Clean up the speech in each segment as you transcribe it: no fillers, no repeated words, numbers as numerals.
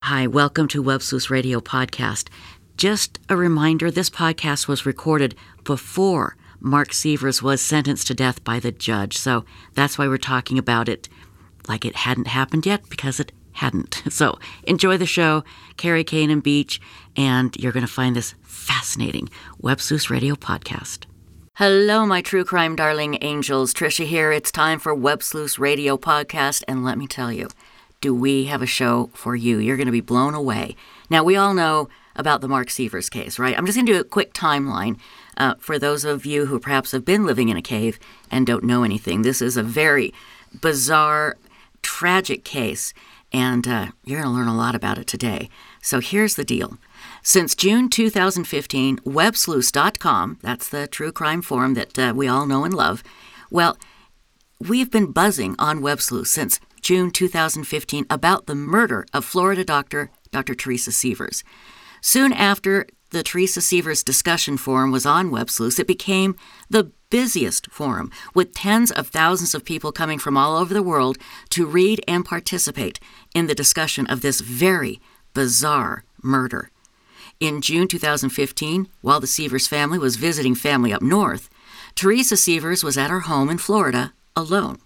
Hi, welcome to Web Sleuths Radio Podcast. Just a reminder, this podcast was recorded before Mark Sievers was sentenced to death by the judge, so that's why we're talking about it like it hadn't happened yet, because it hadn't. So enjoy the show, Carrie, Kane, and Beach, and you're going to find this fascinating Web Sleuths Radio Podcast. Hello, my true crime darling angels. Tricia here. It's time for Web Sleuths Radio Podcast, and let me tell you, do we have a show for you? You're going to be blown away. Now, we all know about the Mark Sievers case, right? I'm just going to do a quick timeline for those of you who perhaps have been living in a cave and don't know anything. This is a very bizarre, tragic case, and you're going to learn a lot about it today. So here's the deal. Since June 2015, WebSleuths.com, that's the true crime forum that we all know and love, well, we've been buzzing on Web Sleuths since June 2015 about the murder of Florida doctor Dr. Teresa Sievers. Soon after the Teresa Sievers discussion forum was on Web Sleuths, it became the busiest forum, with tens of thousands of people coming from all over the world to read and participate in the discussion of this very bizarre murder. In June 2015, while the Sievers family was visiting family up north, Teresa Sievers was at her home in Florida alone.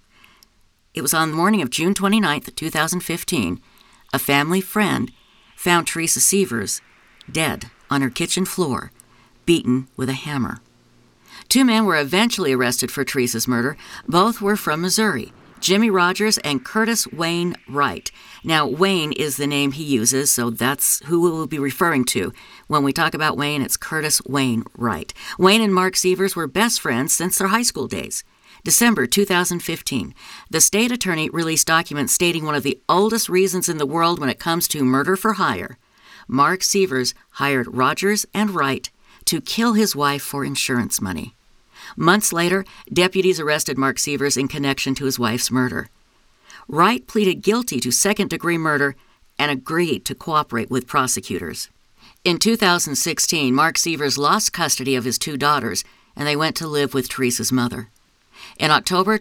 It was on the morning of June 29th, 2015, a family friend found Teresa Sievers dead on her kitchen floor, beaten with a hammer. Two men were eventually arrested for Teresa's murder. Both were from Missouri, Jimmy Rogers and Curtis Wayne Wright. Now, Wayne is the name he uses, so that's who we will be referring to. When we talk about Wayne, it's Curtis Wayne Wright. Wayne and Mark Sievers were best friends since their high school days. December 2015, the state attorney released documents stating one of the oldest reasons in the world when it comes to murder for hire. Mark Sievers hired Rogers and Wright to kill his wife for insurance money. Months later, deputies arrested Mark Sievers in connection to his wife's murder. Wright pleaded guilty to second-degree murder and agreed to cooperate with prosecutors. In 2016, Mark Sievers lost custody of his two daughters, and they went to live with Teresa's mother. In October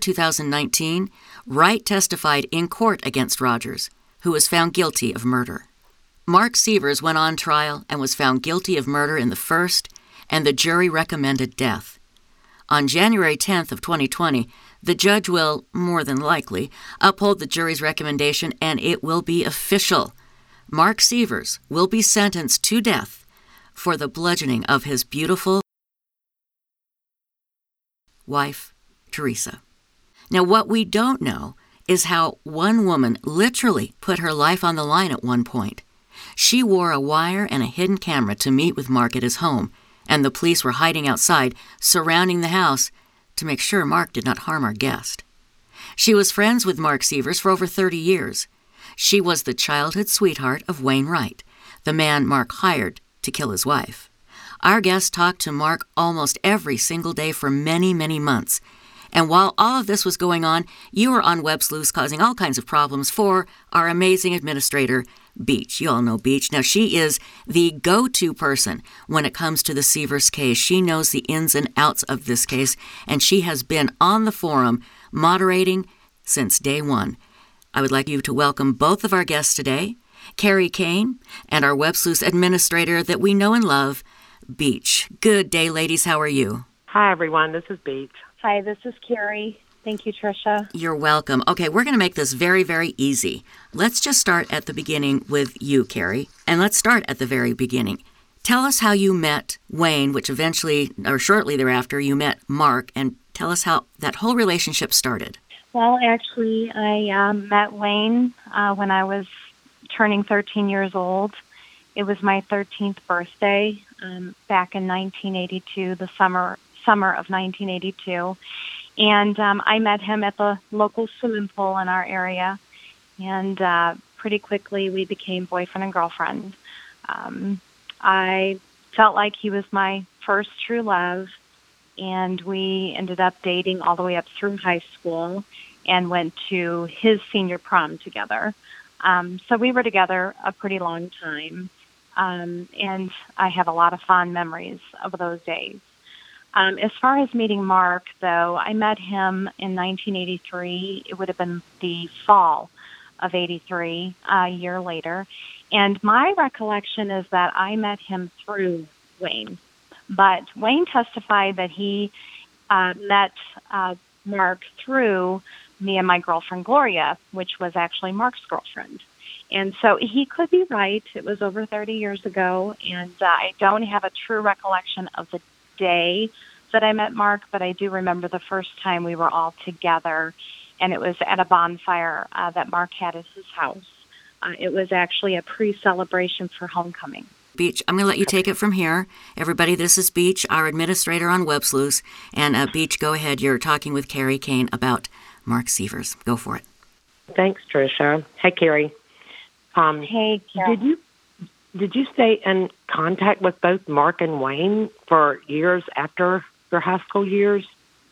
2019, Wright testified in court against Rogers, who was found guilty of murder. Mark Sievers went on trial and was found guilty of murder in the first, and the jury recommended death. On January 10th of 2020, the judge will, more than likely, uphold the jury's recommendation, and it will be official. Mark Sievers will be sentenced to death for the bludgeoning of his beautiful wife, Teresa. Now, what we don't know is how one woman literally put her life on the line at one point. She wore a wire and a hidden camera to meet with Mark at his home, and the police were hiding outside, surrounding the house to make sure Mark did not harm our guest. She was friends with Mark Sievers for over 30 years. She was the childhood sweetheart of Wayne Wright, the man Mark hired to kill his wife. Our guest talked to Mark almost every single day for many, many months. And while all of this was going on, you were on Web Sleuths causing all kinds of problems for our amazing administrator, Beach. You all know Beach. Now, she is the go-to person when it comes to the Sievers case. She knows the ins and outs of this case, and she has been on the forum moderating since day one. I would like you to welcome both of our guests today, Carrie Kane and our Web Sleuths administrator that we know and love, Beach. Good day, ladies. How are you? Hi, everyone. This is Beach. Hi, this is Carrie. Thank you, Tricia. You're welcome. Okay, we're going to make this very, very easy. Let's just start at the beginning with you, Carrie, and let's start at the very beginning. Tell us how you met Wayne, which eventually, or shortly thereafter, you met Mark, and tell us how that whole relationship started. Well, actually, I met Wayne when I was turning 13 years old. It was my 13th birthday back in 1982, the summer of 1982. And I met him at the local swimming pool in our area. And pretty quickly, we became boyfriend and girlfriend. I felt like he was my first true love. And we ended up dating all the way up through high school and went to his senior prom together. So we were together a pretty long time. And I have a lot of fond memories of those days. As far as meeting Mark, though, I met him in 1983. It would have been the fall of 83, a year later. And my recollection is that I met him through Wayne. But Wayne testified that he met Mark through me and my girlfriend Gloria, which was actually Mark's girlfriend. And so he could be right. It was over 30 years ago, and I don't have a true recollection of the day that I met Mark, but I do remember the first time we were all together, and it was at a bonfire that Mark had at his house. It was actually a pre-celebration for homecoming. Beach, I'm going to let you take it from here. Everybody, this is Beach, our administrator on Web Sleuths. And Beach, go ahead. You're talking with Carrie Kane about Mark Sievers. Go for it. Thanks, Tricia. Hey, Carrie. Hey, Carrie. Did you stay in contact with both Mark and Wayne for years after your high school years?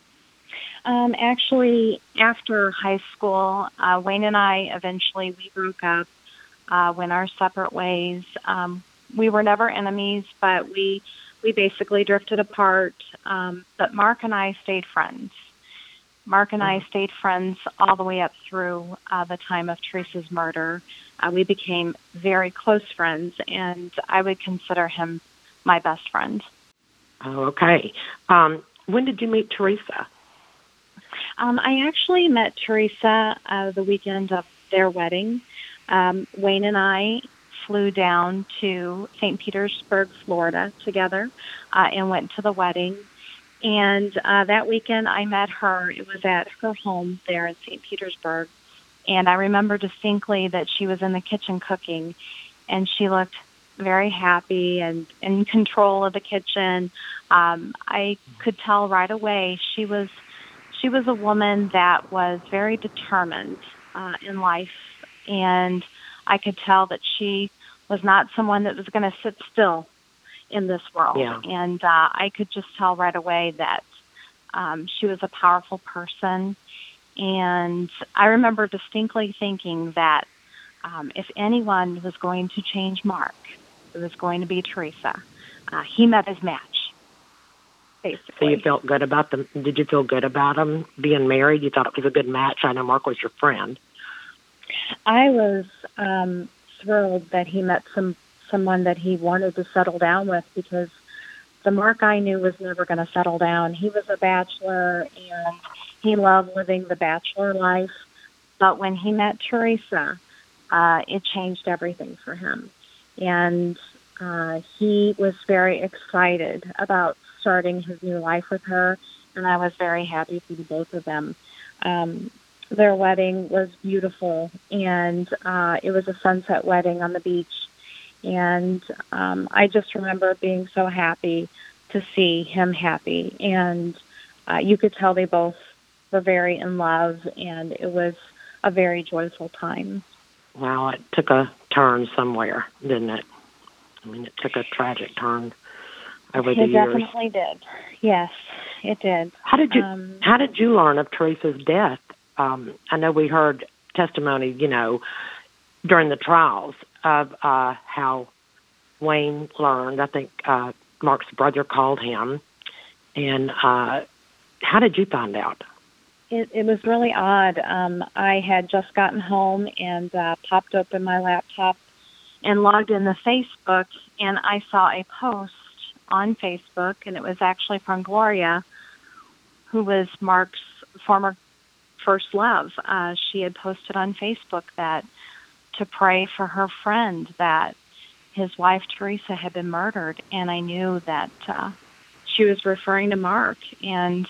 Actually, after high school, Wayne and I eventually we broke up, went our separate ways. We were never enemies, but we basically drifted apart. But Mark and I stayed friends. Mark and I stayed friends all the way up through the time of Teresa's murder. We became very close friends, and I would consider him my best friend. Oh, okay. When did you meet Teresa? I actually met Teresa the weekend of their wedding. Wayne and I flew down to St. Petersburg, Florida together and went to the wedding. And that weekend I met her. It was at her home there in St. Petersburg. And I remember distinctly that she was in the kitchen cooking, and she looked very happy and in control of the kitchen. I could tell right away she was a woman that was very determined in life, and I could tell that she was not someone that was going to sit still in this world. Yeah. And I could just tell right away that she was a powerful person. And I remember distinctly thinking that if anyone was going to change Mark, it was going to be Teresa. He met his match, basically. So you felt good about them? Did you feel good about them being married? You thought it was a good match? I know Mark was your friend. I was thrilled that he met someone that he wanted to settle down with, because the Mark I knew was never going to settle down. He was a bachelor, and he loved living the bachelor life. But when he met Teresa, it changed everything for him. And he was very excited about starting his new life with her, and I was very happy for the both of them. Their wedding was beautiful, and it was a sunset wedding on the beach. And I just remember being so happy to see him happy. And you could tell they both were very in love, and it was a very joyful time. Wow, it took a turn somewhere, didn't it? I mean, it took a tragic turn over the years. It definitely did. Yes, it did. How did you learn of Teresa's death? I know we heard testimony, during the trials of how Wayne learned. I think Mark's brother called him. And how did you find out? It was really odd. I had just gotten home and popped open my laptop and logged into Facebook, and I saw a post on Facebook, and it was actually from Gloria, who was Mark's former first love. She had posted on Facebook that to pray for her friend, that his wife Teresa had been murdered, and I knew that she was referring to Mark, and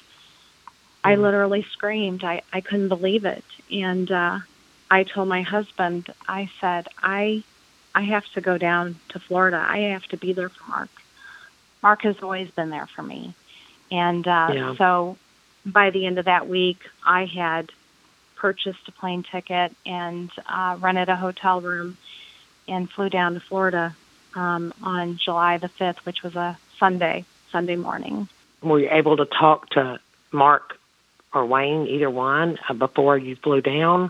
I literally screamed. I couldn't believe it. And I told my husband, I said, I have to go down to Florida. I have to be there for Mark. Mark has always been there for me. And so by the end of that week, I had purchased a plane ticket and rented a hotel room and flew down to Florida on July the 5th, which was a Sunday morning. Were you able to talk to Mark or Wayne, either one, before you flew down?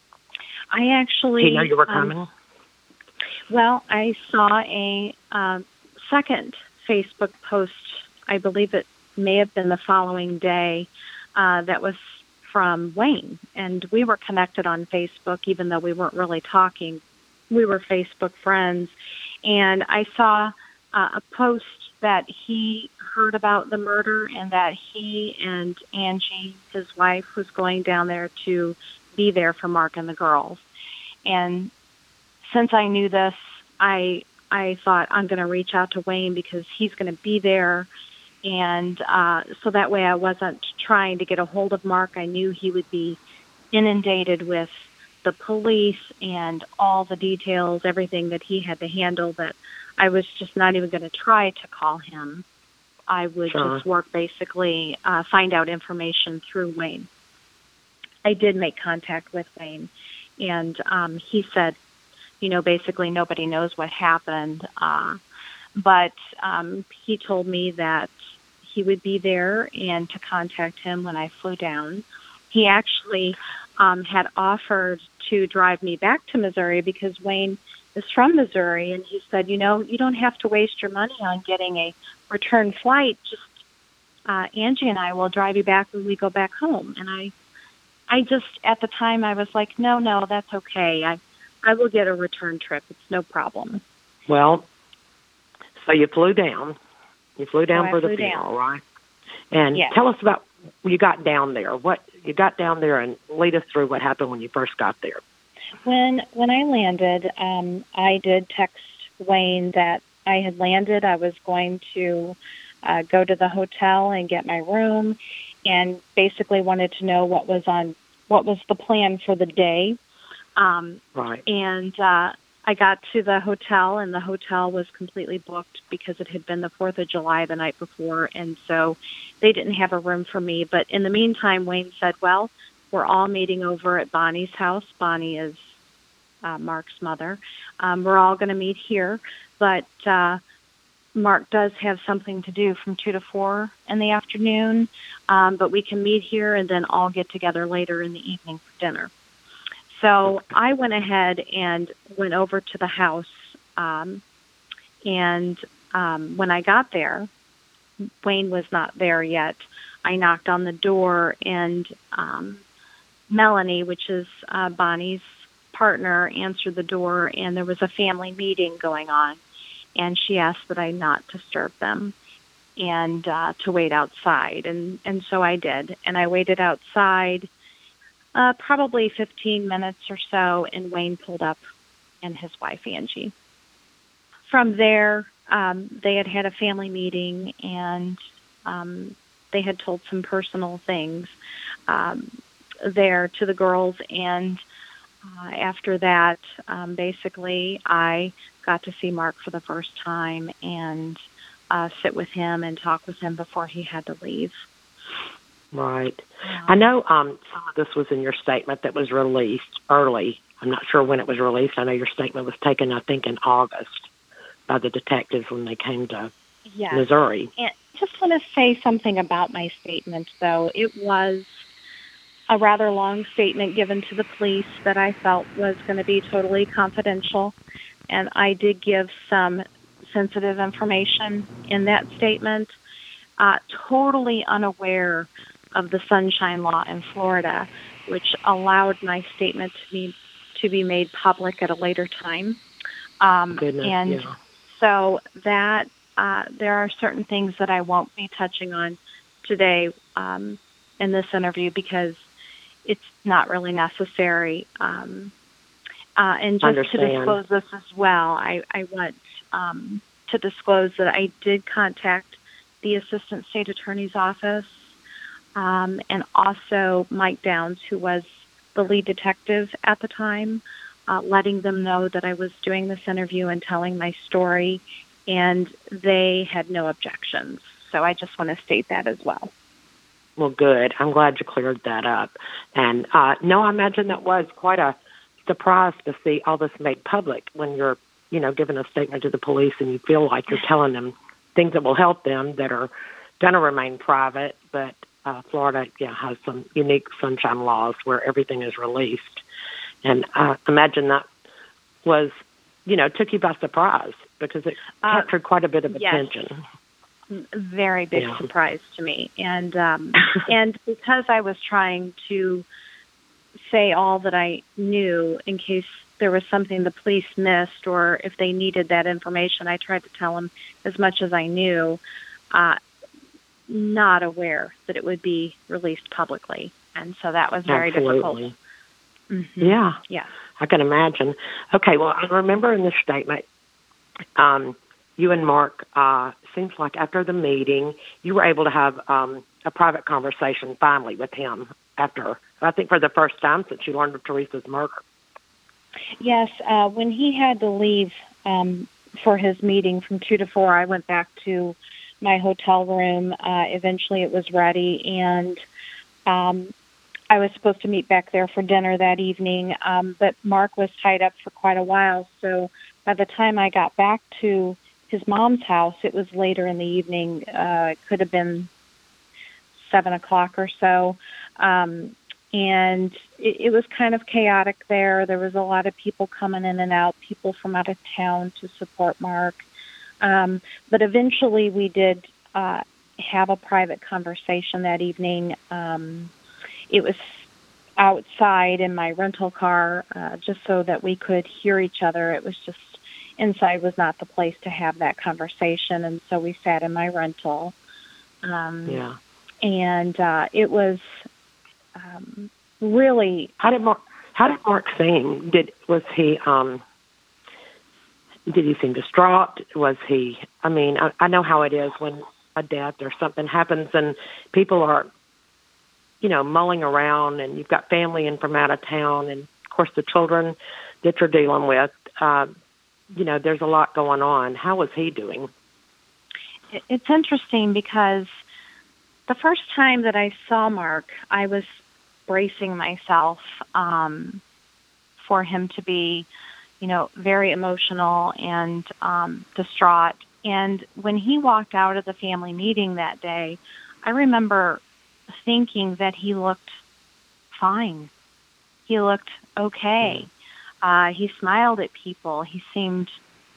I actually... Did he know you were coming? Well, I saw a second Facebook post. I believe it may have been the following day. That was from Wayne, and we were connected on Facebook, even though we weren't really talking we were Facebook friends, and I saw a post that he heard about the murder and that he and Angie, his wife, was going down there to be there for Mark and the girls. And since I knew this, I thought I'm going to reach out to Wayne because he's going to be there. And so that way I wasn't trying to get a hold of Mark. I knew he would be inundated with the police and all the details, everything that he had to handle, that I was just not even going to try to call him. I would just work, basically, find out information through Wayne. I did make contact with Wayne, and he said, basically nobody knows what happened, but he told me that he would be there and to contact him when I flew down. He actually had offered to drive me back to Missouri because Wayne is from Missouri, and he said, you don't have to waste your money on getting a return flight. Just Angie and I will drive you back when we go back home. And I just, at the time, I was like, no, that's okay. I will get a return trip. It's no problem. Well, so you flew down. You flew down for the funeral, right? And tell us about when you got down there. What you got down there, and lead us through what happened when you first got there. When I landed, I did text Wayne that I had landed. I was going to go to the hotel and get my room, and basically wanted to know what was the plan for the day. Right. And I got to the hotel, and the hotel was completely booked because it had been the 4th of July the night before, and so they didn't have a room for me. But in the meantime, Wayne said, well, we're all meeting over at Bonnie's house. Bonnie is Mark's mother. We're all going to meet here, but Mark does have something to do from 2 to 4 in the afternoon, but we can meet here and then all get together later in the evening for dinner. So I went ahead and went over to the house, and when I got there, Wayne was not there yet. I knocked on the door, and Melanie, which is Bonnie's partner, answered the door, and there was a family meeting going on, and she asked that I not disturb them and to wait outside, and so I did, and I waited outside probably 15 minutes or so, and Wayne pulled up and his wife, Angie. From there, they had a family meeting, and they had told some personal things there to the girls, and after that, basically, I got to see Mark for the first time and sit with him and talk with him before he had to leave. Right. I know some of this was in your statement that was released early. I'm not sure when it was released. I know your statement was taken, I think, in August by the detectives when they came to Missouri. And just want to say something about my statement, though. It was a rather long statement given to the police that I felt was going to be totally confidential, and I did give some sensitive information in that statement, totally unaware of the Sunshine Law in Florida, which allowed my statement to be made public at a later time. So that there are certain things that I won't be touching on today in this interview because it's not really necessary. And just to disclose this as well, I want to disclose that I did contact the Assistant State Attorney's Office and also Mike Downs, who was the lead detective at the time, letting them know that I was doing this interview and telling my story, and they had no objections. So I just want to state that as well. Well, good. I'm glad you cleared that up. And no, I imagine that was quite a surprise to see all this made public when you're, giving a statement to the police and you feel like you're telling them things that will help them that are going to remain private. But Florida, has some unique sunshine laws where everything is released. And I imagine that was, took you by surprise because it captured quite a bit of attention. Very big surprise to me. And and because I was trying to say all that I knew in case there was something the police missed or if they needed that information, I tried to tell them as much as I knew, not aware that it would be released publicly. And so that was very difficult. Mm-hmm. Yeah. Yeah. I can imagine. Okay, well, I remember in the statement, you and Mark, seems like after the meeting, you were able to have a private conversation finally with him after, I think for the first time since you learned of Teresa's murder. Yes, when he had to leave for his meeting from 2 to 4, I went back to my hotel room. Eventually it was ready, and I was supposed to meet back there for dinner that evening, but Mark was tied up for quite a while, so by the time I got back to his mom's house, it was later in the evening. It could have been 7 o'clock or so, and it was kind of chaotic there. There was a lot of people coming in and out, people from out of town to support Mark. But eventually we did have a private conversation that evening. It was outside in my rental car, just so that we could hear each other. It was just, inside was not the place to have that conversation, and so we sat in my rental. Yeah. And it was really... How did Mark seem? Did he seem distraught? Was he, I know how it is when a death or something happens and people are, mulling around, and you've got family in from out of town, and of course the children that you're dealing with, there's a lot going on. How was he doing? It's interesting because the first time that I saw Mark, I was bracing myself for him to be, very emotional and distraught. And when he walked out of the family meeting that day, I remember thinking that he looked fine. He looked okay. He smiled at people. He seemed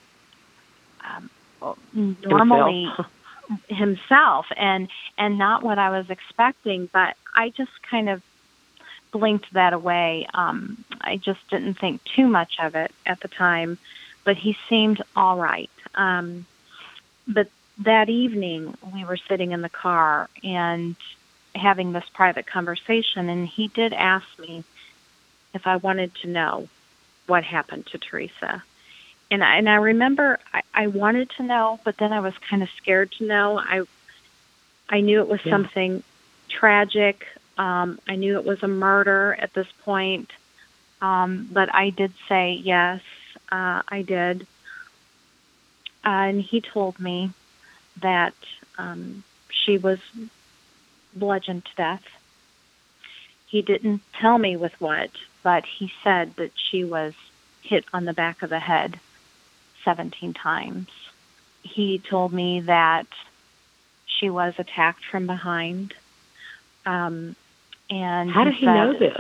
normally himself and not what I was expecting, but I just kind of blinked that away. I just didn't think too much of it at the time, but he seemed all right. But that evening we were sitting in the car and having this private conversation, and he did ask me if I wanted to know what happened to Teresa. And I remember I wanted to know, but then I was kind of scared to know. I knew it was something tragic. I knew it was a murder at this point. But I did say, yes, I did. And he told me that she was bludgeoned to death. He didn't tell me with what, but he said that she was hit on the back of the head 17 times. He told me that she was attacked from behind. And how did he know this?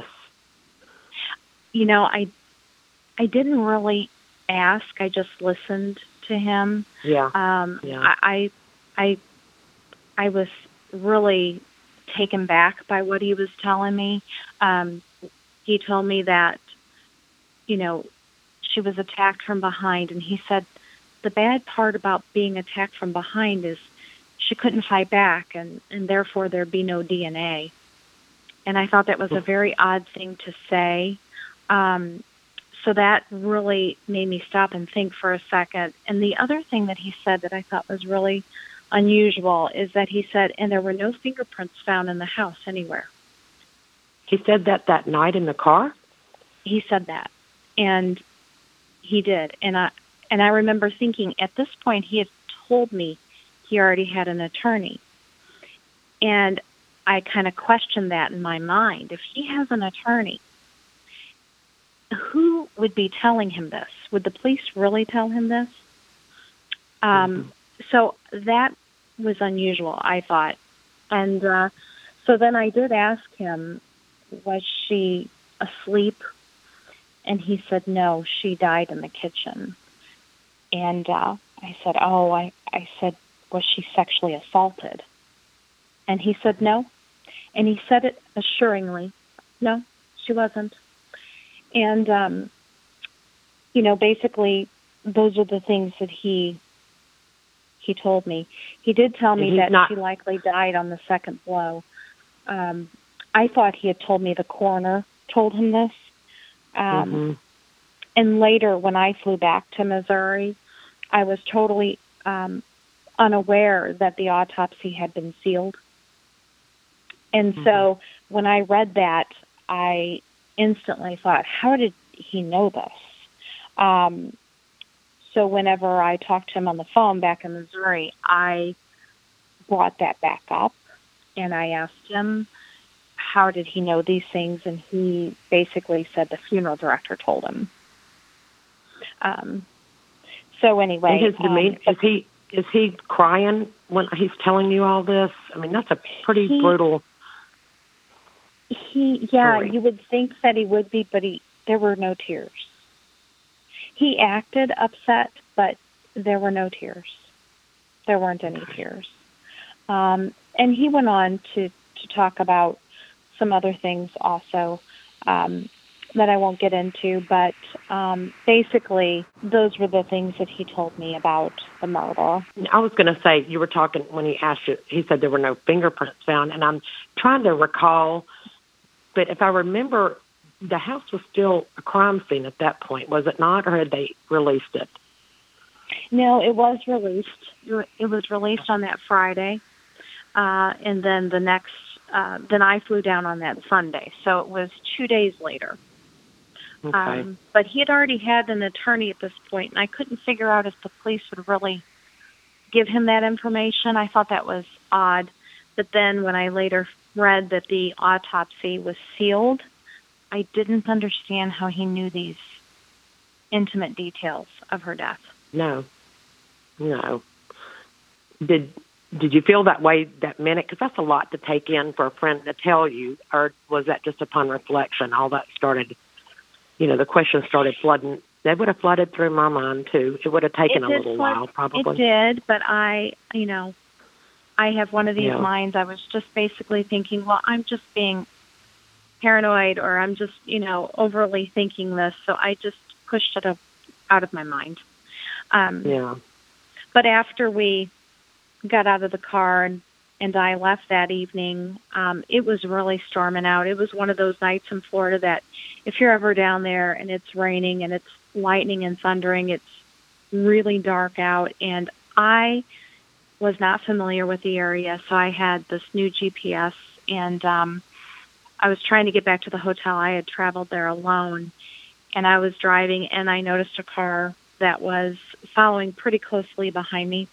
I didn't really ask. I just listened to him. Yeah. I was really taken back by what he was telling me. He told me that, she was attacked from behind, and he said the bad part about being attacked from behind is she couldn't fight back, and therefore there'd be no DNA. And I thought that was a very odd thing to say. So that really made me stop and think for a second. And the other thing that he said that I thought was really unusual is that he said, and there were no fingerprints found in the house anywhere. He said that night in the car? He said that. And he did. And I remember thinking, at this point, he had told me he already had an attorney. And I kind of questioned that in my mind. If he has an attorney, who would be telling him this? Would the police really tell him this? So that was unusual, I thought. And so then I did ask him, was she asleep? And he said, no, she died in the kitchen. And I said, I said, was she sexually assaulted? And he said, no. And he said it assuringly, no, she wasn't. And basically those are the things that he told me. He did tell me that she likely died on the second blow. I thought he had told me the coroner told him this. And later, when I flew back to Missouri, I was totally unaware that the autopsy had been sealed. And so when I read that, I instantly thought, how did he know this? So whenever I talked to him on the phone back in Missouri, I brought that back up, and I asked him, how did he know these things? And he basically said the funeral director told him. So anyway, and his demeanor, is he crying when he's telling you all this? I mean, that's a pretty brutal. Story. You would think that he would be, but there were no tears. He acted upset, but there were no tears. There weren't any tears. And he went on to talk about some other things also that I won't get into, but basically those were the things that he told me about the murder. I was going to say, you were talking when he asked you, he said there were no fingerprints found, and I'm trying to recall, but if I remember, the house was still a crime scene at that point, was it not, or had they released it? No, it was released. It was released on that Friday, and then the next, then I flew down on that Sunday, so it was 2 days later. Okay. But he had already had an attorney at this point, and I couldn't figure out if the police would really give him that information. I thought that was odd. But then when I later read that the autopsy was sealed, I didn't understand how he knew these intimate details of her death. No. Did you feel that way that minute? Because that's a lot to take in for a friend to tell you, or was that just upon reflection? All that started, the questions started flooding. They would have flooded through my mind, too. It would have taken a little while, probably. It did, but I have one of these minds. I was just basically thinking, well, I'm just being paranoid, or I'm just, overly thinking this. So I just pushed it out of my mind. But after we got out of the car and I left that evening, it was really storming out. It was one of those nights in Florida that if you're ever down there and it's raining and it's lightning and thundering, it's really dark out. And I was not familiar with the area, so I had this new GPS, and I was trying to get back to the hotel. I had traveled there alone, and I was driving, and I noticed a car that was following pretty closely behind me.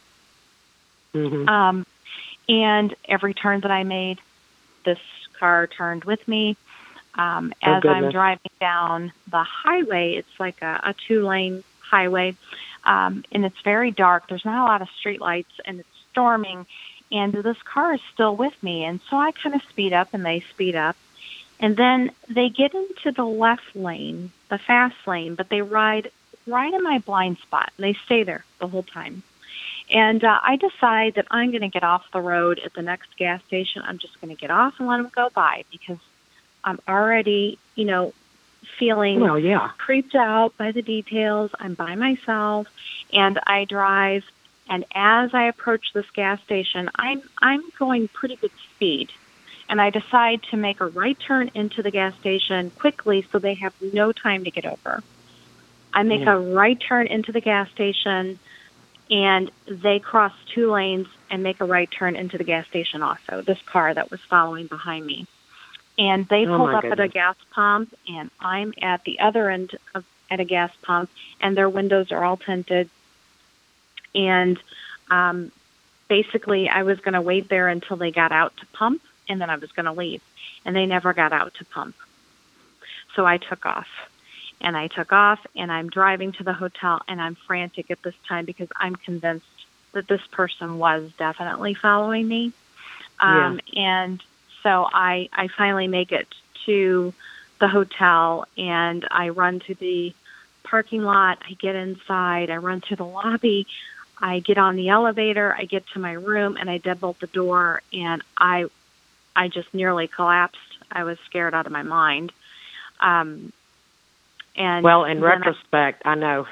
And every turn that I made, this car turned with me. As I'm driving down the highway, it's like a 2-lane highway, and it's very dark. There's not a lot of street lights, and it's storming, and this car is still with me. And so I kind of speed up, and they speed up. And then they get into the left lane, the fast lane, but they ride right in my blind spot. And they stay there the whole time. And I decide that I'm going to get off the road at the next gas station. I'm just going to get off and let them go by, because I'm already, feeling creeped out by the details. I'm by myself, and I drive. And as I approach this gas station, I'm going pretty good speed. And I decide to make a right turn into the gas station quickly so they have no time to get over. I make a right turn into the gas station, and they cross 2 lanes and make a right turn into the gas station also, this car that was following behind me. And they pulled up at a gas pump, and I'm at the other end at a gas pump, and their windows are all tinted. And basically, I was going to wait there until they got out to pump, and then I was going to leave. And they never got out to pump. So I took off. And I'm driving to the hotel, and I'm frantic at this time because I'm convinced that this person was definitely following me. And so I finally make it to the hotel, and I run to the parking lot. I get inside. I run through the lobby. I get on the elevator. I get to my room, and I deadbolt the door, and I just nearly collapsed. I was scared out of my mind. And well, in retrospect,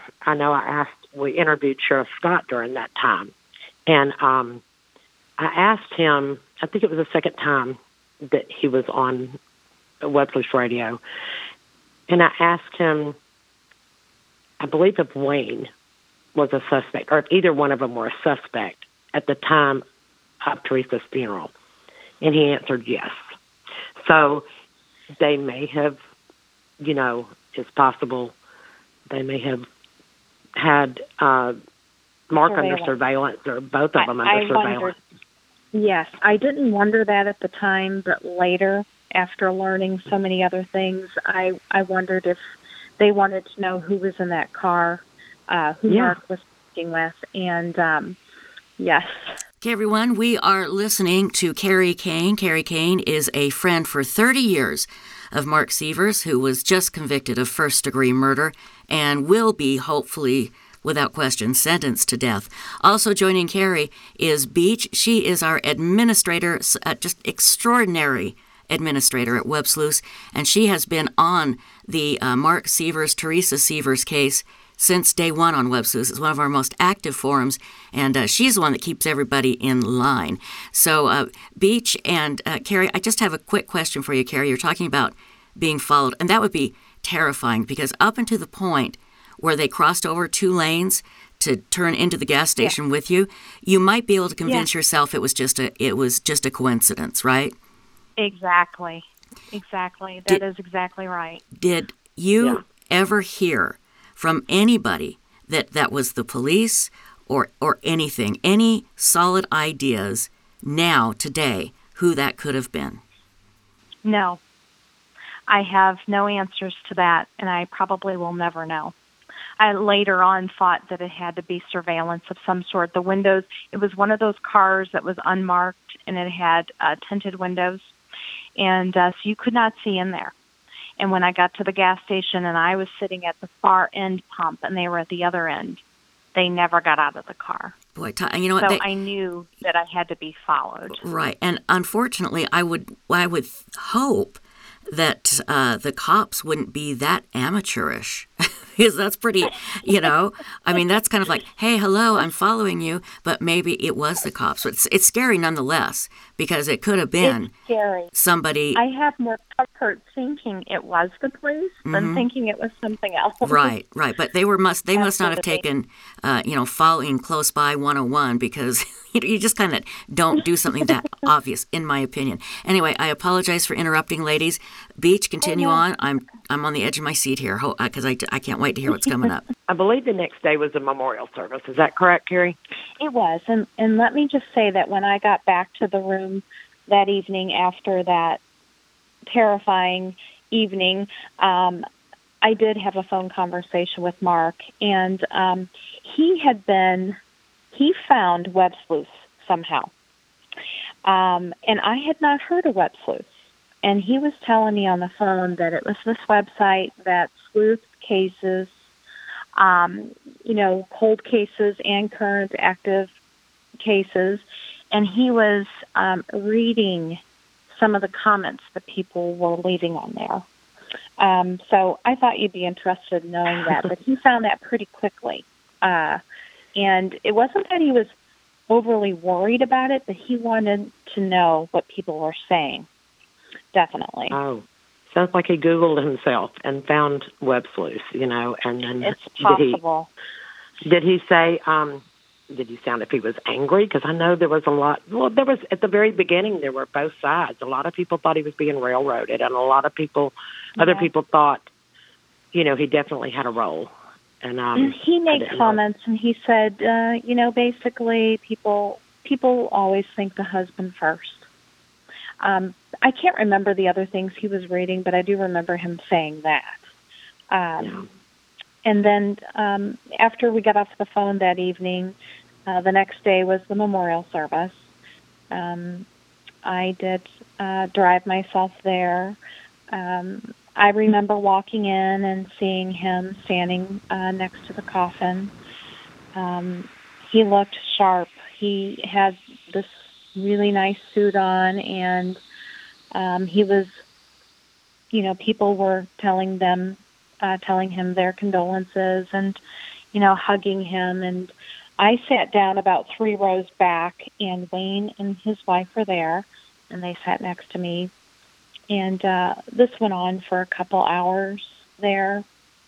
we interviewed Sheriff Scott during that time, and I asked him, I think it was the second time that he was on Web Sleuth Radio, and I asked him, I believe if Wayne was a suspect, or if either one of them were a suspect at the time of Teresa's funeral, and he answered yes. So they may have, it's possible they may have had Mark under surveillance, or both of them under surveillance. Yes, I didn't wonder that at the time, but later, after learning so many other things, I wondered if they wanted to know who was in that car, who Mark was speaking with, and yes. Okay, everyone, we are listening to Carrie Kane. Carrie Kane is a friend for 30 years of Mark Sievers, who was just convicted of first-degree murder and will be, hopefully, without question, sentenced to death. Also joining Carrie is Beach. She is our administrator, just extraordinary administrator at Web Sleuth, and she has been on the Mark Sievers, Teresa Sievers case since day one on Web Sleuth. It's one of our most active forums, and she's the one that keeps everybody in line. So, Beach and Carrie, I just have a quick question for you, Carrie. You're talking about being followed, and that would be terrifying, because up until the point where they crossed over 2 lanes to turn into the gas station with you, you might be able to convince yourself it was just a coincidence, right? Exactly. That is exactly right. Did you ever hear from anybody that was the police or anything, any solid ideas now, today, who that could have been? No. I have no answers to that, and I probably will never know. I later on thought that it had to be surveillance of some sort. The windows, it was one of those cars that was unmarked, and it had tinted windows, and so you could not see in there. And when I got to the gas station and I was sitting at the far end pump and they were at the other end, they never got out of the car. Boy, you know what? So I knew that I had to be followed. Right. And unfortunately, I would hope that the cops wouldn't be that amateurish. Because that's pretty, I mean, that's kind of like, hey, hello, I'm following you, but maybe it was the cops. But it's scary nonetheless, because it could have been somebody. I have more comfort thinking it was the police than thinking it was something else. Right. But they must not have taken, following close by 101, because you just kind of don't do something that obvious, in my opinion. Anyway, I apologize for interrupting, ladies. Beach, continue on. I'm on the edge of my seat here, because I can't wait to hear what's coming up. I believe the next day was a memorial service. Is that correct, Carrie? It was. And let me just say that when I got back to the room that evening after that terrifying evening, I did have a phone conversation with Mark, and he found Web Sleuth somehow. And I had not heard of Web Sleuth. And he was telling me on the phone that it was this website that sleuth cases, cold cases and current active cases. And he was reading some of the comments that people were leaving on there. So I thought you'd be interested in knowing that. But he found that pretty quickly. And it wasn't that he was overly worried about it, but he wanted to know what people were saying. Definitely. Oh, sounds like he Googled himself and found Web Sleuth, and then it's possible. Did he say, did he sound if he was angry? Because I know there was a lot, there was, at the very beginning, there were both sides. A lot of people thought he was being railroaded, and a lot of people, other people thought, he definitely had a role. And he made comments, and he said, basically people always think the husband first. I can't remember the other things he was reading, but I do remember him saying that. And then after we got off the phone that evening, the next day was the memorial service. I did drive myself there. I remember walking in and seeing him standing next to the coffin. He looked sharp. He had this really nice suit on, and he was, people were telling them telling him their condolences and, you know, hugging him. And I sat down about 3 rows back, and Wayne and his wife were there, and they sat next to me. And this went on for a couple hours there.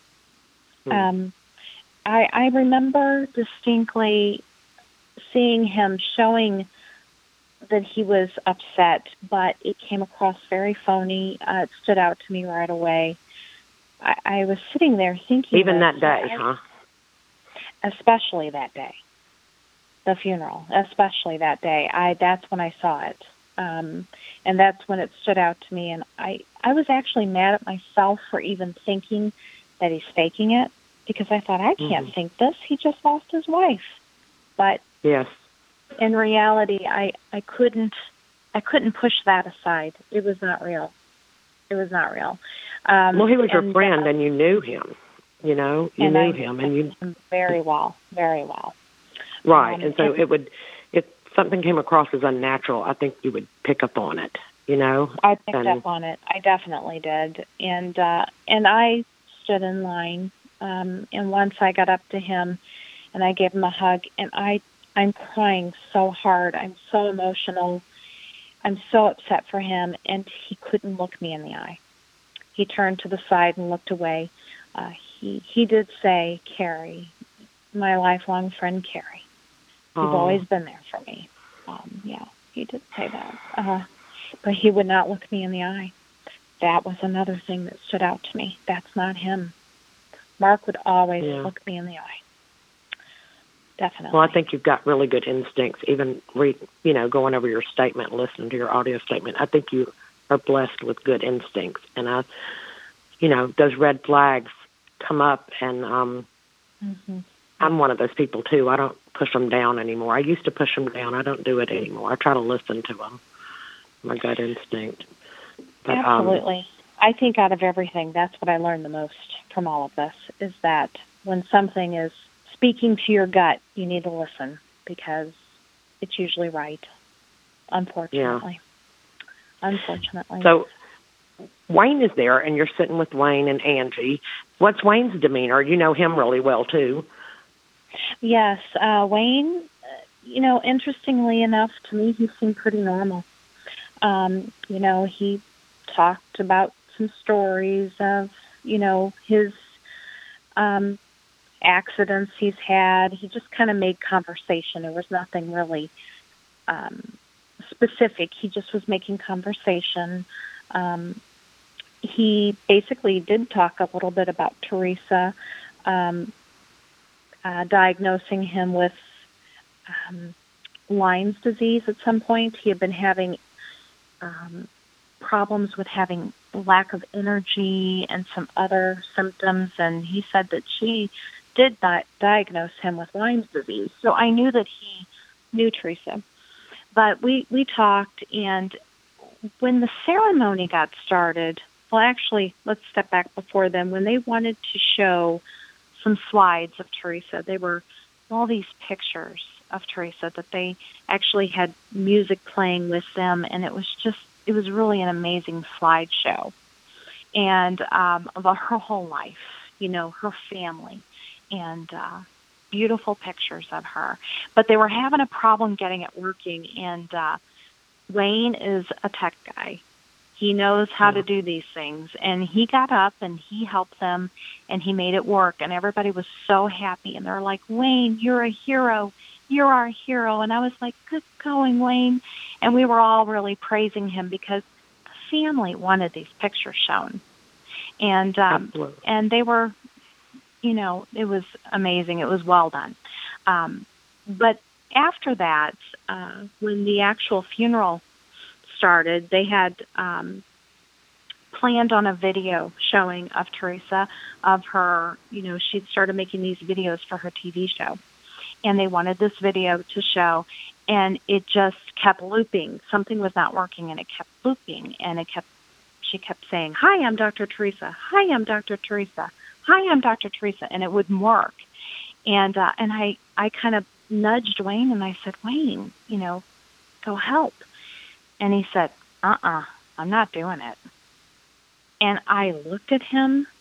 I remember distinctly seeing him showing that he was upset, but it came across very phony. It stood out to me right away. I was sitting there thinking... Even that day, huh? Especially that day. The funeral, especially that day. That's when I saw it. And that's when it stood out to me. And I was actually mad at myself for even thinking that he's faking it, because I thought, I can't think this. He just lost his wife. But yes, in reality, I couldn't push that aside. It was not real. It was not real. Well, he was your friend, and you knew him. You know, you knew him, and you very well, very well. Right, and so if something came across as unnatural, I think you would pick up on it. You know, I picked up on it. I definitely did, and I stood in line. And once I got up to him, and I gave him a hug, and I'm crying so hard. I'm so emotional. I'm so upset for him, and he couldn't look me in the eye. He turned to the side and looked away. He did say, Carrie, my lifelong friend Carrie. You've always been there for me. Yeah, he did say that. But he would not look me in the eye. That was another thing that stood out to me. That's not him. Mark would always look me in the eye. Definitely. Well, I think you've got really good instincts, even going over your statement, listening to your audio statement. I think you are blessed with good instincts. And, those red flags come up, and I'm one of those people, too. I don't push them down anymore. I used to push them down. I don't do it anymore. I try to listen to them, my gut instinct. But, absolutely. I think out of everything, that's what I learned the most from all of this, is that when something is speaking to your gut, you need to listen, because it's usually right, unfortunately. Yeah. Unfortunately. So Wayne is there, and you're sitting with Wayne and Angie. What's Wayne's demeanor? You know him really well, too. Yes. Wayne, interestingly enough, to me, he seemed pretty normal. He talked about some stories of, his accidents he's had. He just kind of made conversation. There was nothing really specific. He just was making conversation. He basically did talk a little bit about Teresa, diagnosing him with Lyme's disease at some point. He had been having problems with having lack of energy and some other symptoms, and he said that she did diagnose him with Lyme's disease. So I knew that he knew Teresa. But we talked, and when the ceremony got started, well, actually, let's step back before then. When they wanted to show some slides of Teresa, they were all these pictures of Teresa that they actually had music playing with them, and it was really an amazing slideshow. And about her whole life, her family, and beautiful pictures of her. But they were having a problem getting it working, and Wayne is a tech guy. He knows how to do these things, and he got up and he helped them, and he made it work, and everybody was so happy, and they're like, Wayne, you're a hero. You're our hero. And I was like, good going, Wayne. And we were all really praising him because the family wanted these pictures shown. And and they were, it was amazing. It was well done. But after that, when the actual funeral started, they had planned on a video showing of Teresa, of her, she'd started making these videos for her TV show. And they wanted this video to show, and it just kept looping. Something was not working, and it kept looping, and she kept saying, hi, I'm Dr. Teresa. Hi, I'm Dr. Teresa. Hi, I'm Dr. Teresa. And it wouldn't work. And I kind of nudged Wayne, and I said, Wayne, go help. And he said, I'm not doing it. And I looked at him,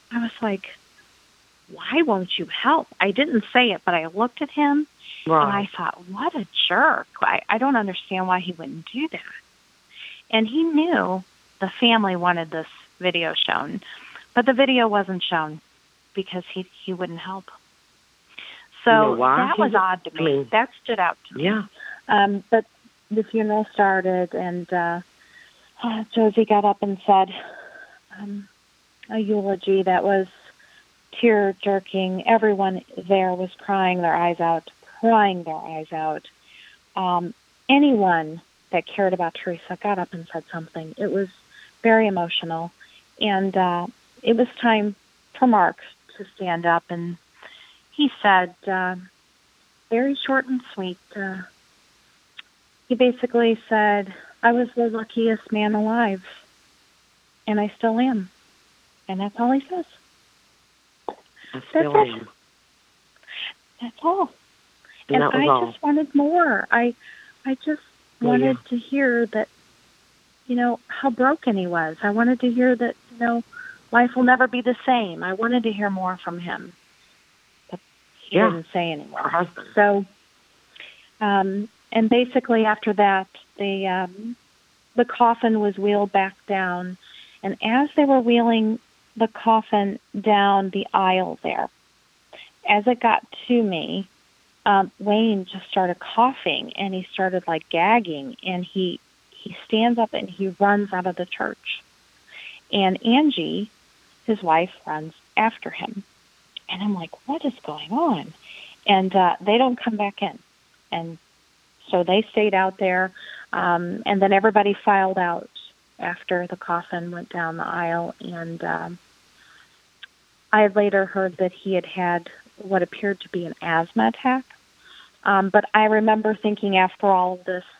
I was like, why won't you help? I didn't say it, but I looked at him and I thought, what a jerk. I don't understand why he wouldn't do that. And he knew the family wanted this video shown, but the video wasn't shown because he wouldn't help. So that was odd to me. That stood out to me. Yeah. But the funeral started, and Josie got up and said a eulogy that was tear-jerking. Everyone there was crying their eyes out. Anyone that cared about Teresa got up and said something. It was very emotional. And it was time for Mark to stand up, and he said, very short and sweet, he basically said, I was the luckiest man alive, and I still am. And that's all he says. I still am. That's all. And I just wanted more. I just wanted to hear that, how broken he was. I wanted to hear that, life will never be the same. I wanted to hear more from him. But he didn't say anymore. Her husband. So, and basically after that, the coffin was wheeled back down. And as they were wheeling the coffin down the aisle there, as it got to me, Wayne just started coughing, and he started gagging, and he stands up and he runs out of the church. And Angie, his wife, runs after him. And I'm like, what is going on? And they don't come back in. And so they stayed out there, and then everybody filed out after the coffin went down the aisle. And I had later heard that he had what appeared to be an asthma attack. But I remember thinking after all of this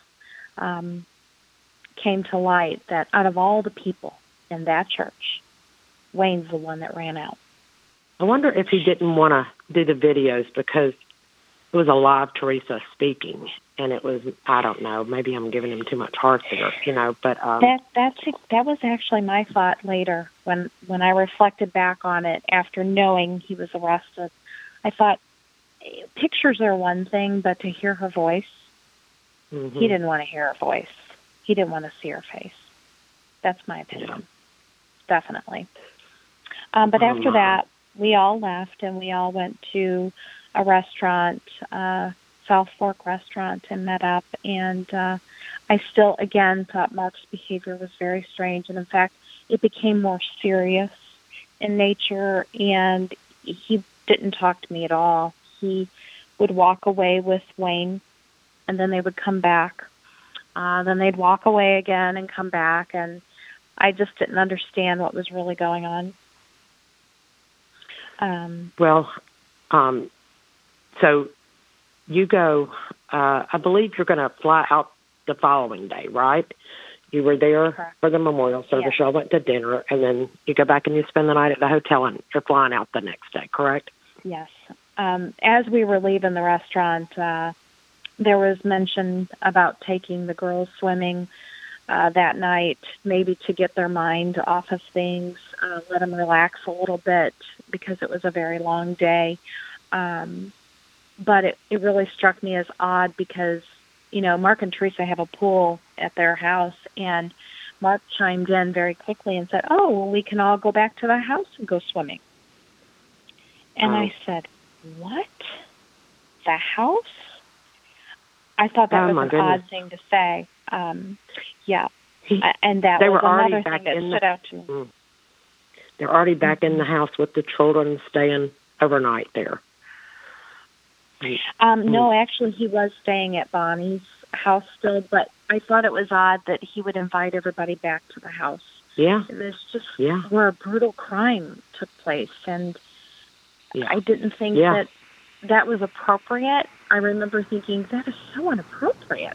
came to light that out of all the people in that church, Wayne's the one that ran out. I wonder if he didn't want to do the videos because it was a live Teresa speaking, and it was, I don't know, maybe I'm giving him too much heart there, but... That was actually my thought later when I reflected back on it after knowing he was arrested. I thought, pictures are one thing, but to hear her voice, he didn't want to hear her voice. He didn't want to see her face. That's my opinion. Definitely. But after that, we all left, and we all went to a restaurant, South Fork restaurant, and met up. And I still, again, thought Mark's behavior was very strange. And, in fact, it became more serious in nature, and he didn't talk to me at all. He would walk away with Wayne, and then they would come back. Then they'd walk away again and come back, and I just didn't understand what was really going on. So you go, I believe you're going to fly out the following day, right? You were there for the memorial service. Y'all went to dinner, and then you go back and you spend the night at the hotel, and you're flying out the next day, correct? Yes. As we were leaving the restaurant, there was mention about taking the girls swimming that night, maybe to get their mind off of things, let them relax a little bit because it was a very long day. But it really struck me as odd because, Mark and Teresa have a pool at their house, and Mark chimed in very quickly and said, oh, well, we can all go back to the house and go swimming. And I said, what? The house? I thought that was an odd thing to say. And that was another thing that stood out to me. They're already back in the house with the children staying overnight there. No, actually, he was staying at Bonnie's house still, but I thought it was odd that he would invite everybody back to the house. Yeah. It was just where a brutal crime took place, and I didn't think that was appropriate. I remember thinking, that is so inappropriate.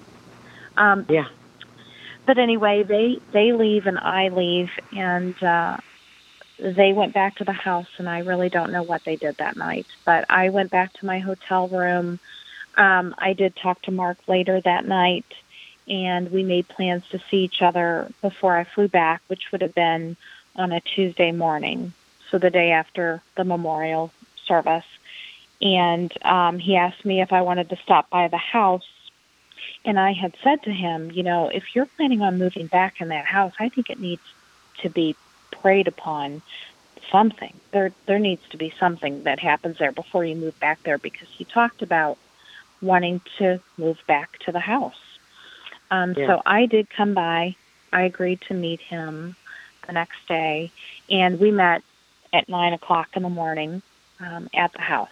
But anyway, they leave and I leave, and they went back to the house, and I really don't know what they did that night. But I went back to my hotel room. I did talk to Mark later that night, and we made plans to see each other before I flew back, which would have been on a Tuesday morning. so the day after the memorial service. And he asked me if I wanted to stop by the house. And I had said to him, if you're planning on moving back in that house, I think it needs to be prayed upon something. There needs to be something that happens there before you move back there, because he talked about wanting to move back to the house. So I did come by. I agreed to meet him the next day, and we met at 9 o'clock in the morning at the house.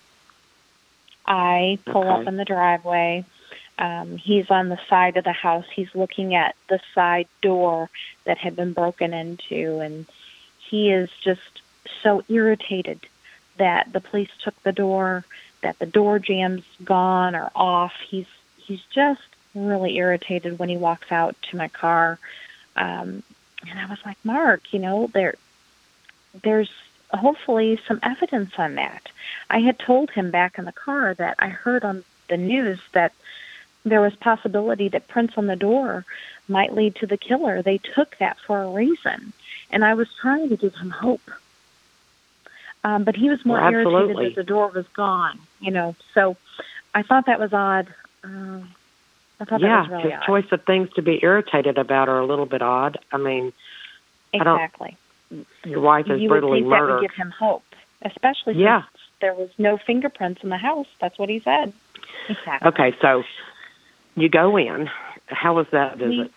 I pull up in the driveway. He's on the side of the house. He's looking at the side door that had been broken into, and he is just so irritated that the police took the door, that the door jam's gone or off. He's just really irritated when he walks out to my car. And I was like, Mark, there's hopefully some evidence on that. I had told him back in the car that I heard on the news that there was possibility that prints on the door might lead to the killer. They took that for a reason. And I was trying to give him hope. But he was more irritated that the door was gone, So I thought that was odd. I thought that was really odd. His choice of things to be irritated about are a little bit odd. I mean, exactly. Your wife is brutally murdered. That would give him hope, especially since there was no fingerprints in the house. That's what he said. Exactly. Okay, so you go in. How was that visit?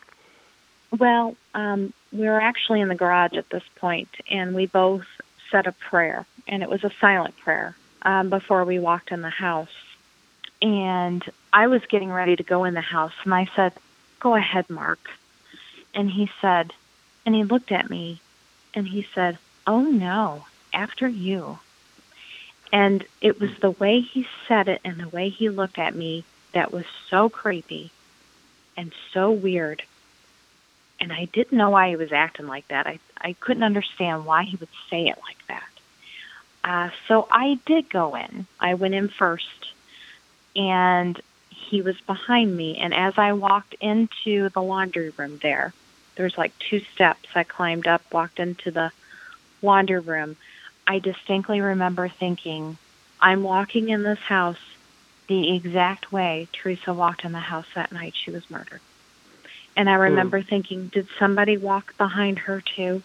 We were actually in the garage at this point, and we both said a prayer, and it was a silent prayer before we walked in the house. And I was getting ready to go in the house, and I said, "Go ahead, Mark." And he said, and he looked at me, and he said, "Oh, no, after you." And it was the way he said it and the way he looked at me that was so creepy and so weird. And I didn't know why he was acting like that. I couldn't understand why he would say it like that. So I did go in. I went in first, and he was behind me. And as I walked into the laundry room there's like 2 steps. I climbed up, walked into the laundry room. I distinctly remember thinking, I'm walking in this house the exact way Teresa walked in the house that night she was murdered. And I remember thinking, did somebody walk behind her too?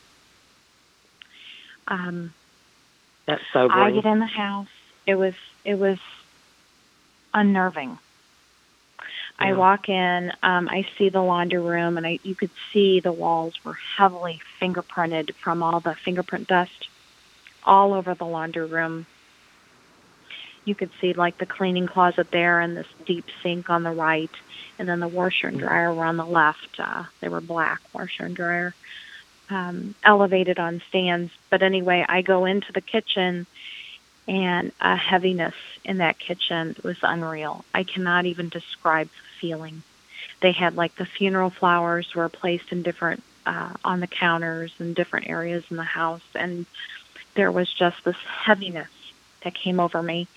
That's sobering. I get in the house. It was unnerving. I walk in. I see the laundry room, and you could see the walls were heavily fingerprinted from all the fingerprint dust all over the laundry room. You could see like the cleaning closet there and this deep sink on the right, and then the washer and dryer were on the left. They were black washer and dryer, elevated on stands. But anyway, I go into the kitchen, and a heaviness in that kitchen was unreal. I cannot even describe the feeling. They had like the funeral flowers were placed in different, on the counters in different areas in the house, and there was just this heaviness that came over me.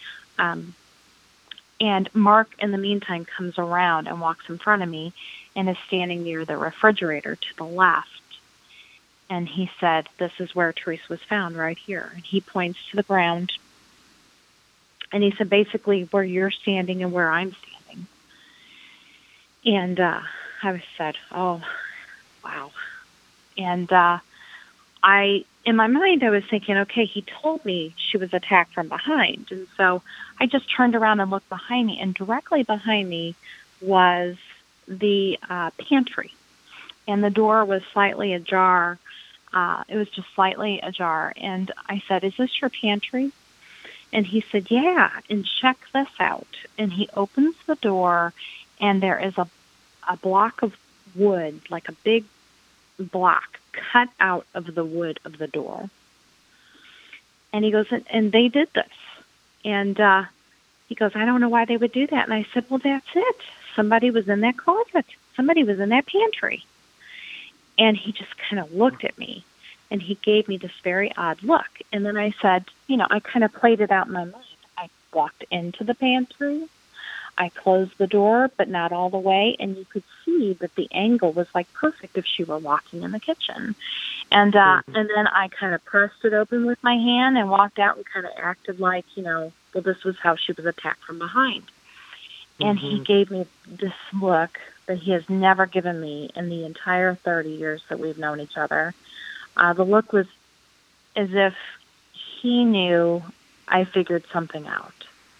And Mark, in the meantime, comes around and walks in front of me and is standing near the refrigerator to the left. And he said, "This is where Teresa was found, right here." And he points to the ground. And he said, basically, where you're standing and where I'm standing. And I said, oh, wow. And in my mind, I was thinking, okay, he told me she was attacked from behind. And so I just turned around and looked behind me, and directly behind me was the pantry. And the door was slightly ajar. It was just slightly ajar. And I said, "Is this your pantry?" And he said, "Yeah, and check this out." And he opens the door, and there is a block of wood, like a big block cut out of the wood of the door. And he goes, and they did this. And he goes, "I don't know why they would do that." And I said, "Well, that's it. Somebody was in that closet. Somebody was in that pantry." And he just kind of looked at me, and he gave me this very odd look. And then I said, I kind of played it out in my mind. I walked into the pantry. I closed the door, but not all the way, and you could see that the angle was like perfect if she were walking in the kitchen. And then I kind of pressed it open with my hand and walked out and kind of acted like, well, this was how she was attacked from behind. And he gave me this look that he has never given me in the entire 30 years that we've known each other. The look was as if he knew I figured something out.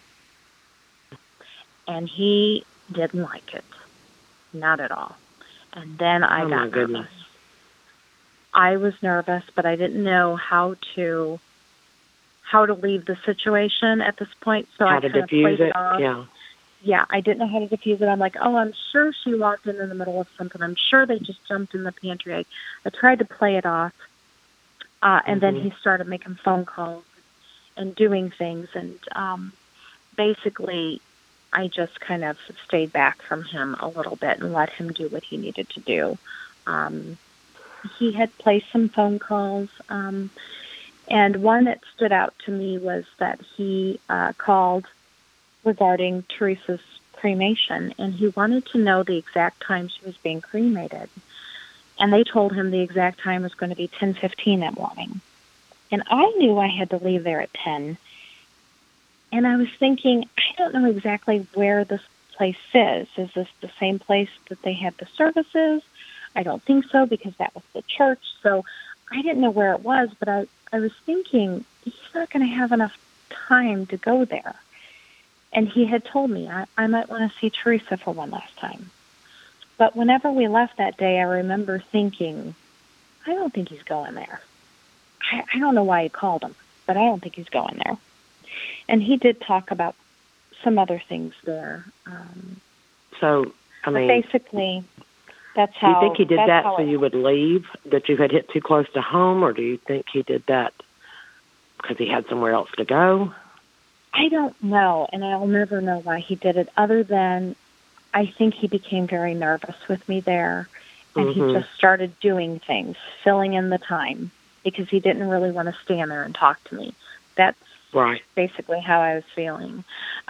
And he didn't like it. Not at all. And then I got nervous. I was nervous, but I didn't know how to leave the situation at this point. So I kind of played it off. Yeah, I didn't know how to diffuse it. I'm like, oh, I'm sure she walked in the middle of something. I'm sure they just jumped in the pantry. I tried to play it off. And then he started making phone calls and doing things. And basically, I just kind of stayed back from him a little bit and let him do what he needed to do. He had placed some phone calls. And one that stood out to me was that he called regarding Teresa's cremation, and he wanted to know the exact time she was being cremated. And they told him the exact time was going to be 10:15 that morning. And I knew I had to leave there at 10. And I was thinking, I don't know exactly where this place is. Is this the same place that they had the services? I don't think so, because that was the church. So I didn't know where it was, but I was thinking, he's not going to have enough time to go there. And he had told me I might want to see Teresa for one last time. But whenever we left that day, I remember thinking, I don't think he's going there. I don't know why he called him, but I don't think he's going there. And he did talk about some other things there. Basically, that's how... Do you think he did that so you would leave, that you had hit too close to home, or do you think he did that because he had somewhere else to go? I don't know, and I'll never know why he did it, other than I think he became very nervous with me there, and he just started doing things, filling in the time, because he didn't really want to stand there and talk to me. That's basically how I was feeling.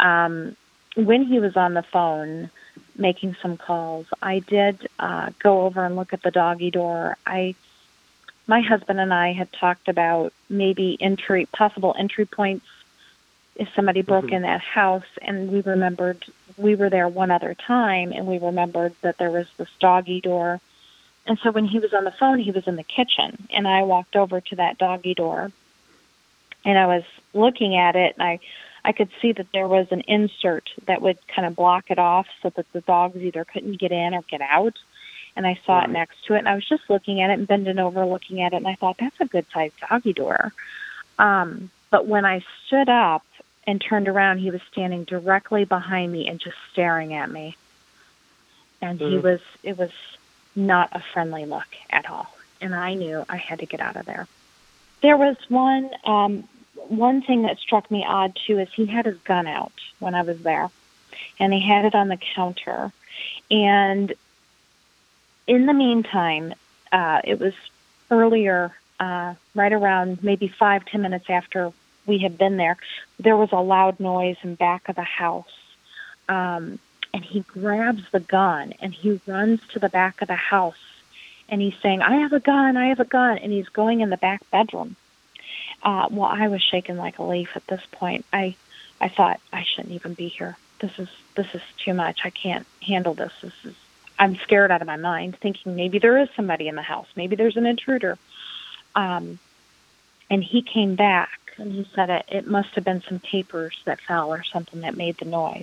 When he was on the phone making some calls, I did go over and look at the doggy door. My husband and I had talked about maybe possible entry points if somebody broke in that house, and we remembered we were there one other time, and we remembered that there was this doggy door. And so when he was on the phone, he was in the kitchen, and I walked over to that doggy door, and I was looking at it, and I could see that there was an insert that would kind of block it off so that the dogs either couldn't get in or get out. And I saw it next to it, and I was just looking at it and bending over looking at it, and I thought, that's a good-sized doggy door. But when I stood up and turned around, he was standing directly behind me and just staring at me. And it was not a friendly look at all. And I knew I had to get out of there. There was one thing that struck me odd, too, is he had his gun out when I was there. And he had it on the counter. And in the meantime, it was earlier, right around maybe 5-10 minutes after we had been there, there was a loud noise in back of the house. And he grabs the gun, and he runs to the back of the house, and he's saying, I have a gun, and he's going in the back bedroom. Well, I was shaking like a leaf at this point. I thought, I shouldn't even be here. This is too much. I can't handle this. I'm scared out of my mind, thinking maybe there is somebody in the house. Maybe there's an intruder. And he came back, and he said it must have been some papers that fell or something that made the noise.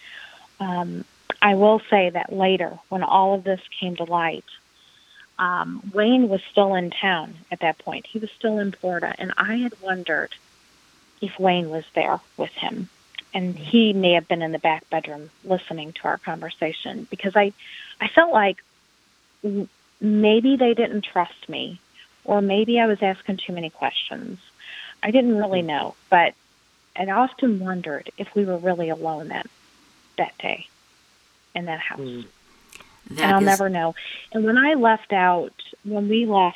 I will say that later, when all of this came to light, Wayne was still in town at that point. He was still in Florida, and I had wondered if Wayne was there with him. And he may have been in the back bedroom listening to our conversation, because I felt like maybe they didn't trust me, or maybe I was asking too many questions. I didn't really know, but I often wondered if we were really alone that day in that house. And I'll never know. And when we left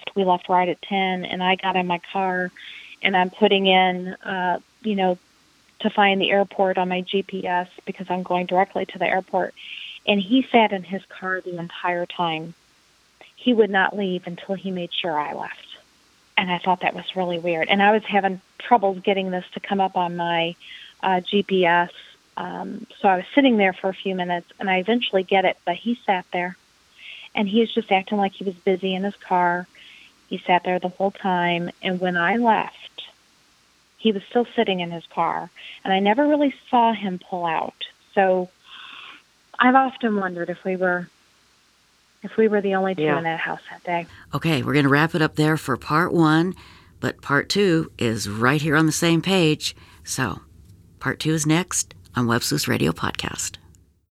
right at 10, and I got in my car, and I'm putting in, to find the airport on my GPS because I'm going directly to the airport. And he sat in his car the entire time. He would not leave until he made sure I left. And I thought that was really weird. And I was having trouble getting this to come up on my GPS. So I was sitting there for a few minutes, and I eventually get it, but he sat there. And he was just acting like he was busy in his car. He sat there the whole time. And when I left, he was still sitting in his car. And I never really saw him pull out. So I've often wondered if we were the only two in that house that day. Okay, we're going to wrap it up there for part 1, but part 2 is right here on the same page. So, part 2 is next on Web Sleuths Radio Podcast.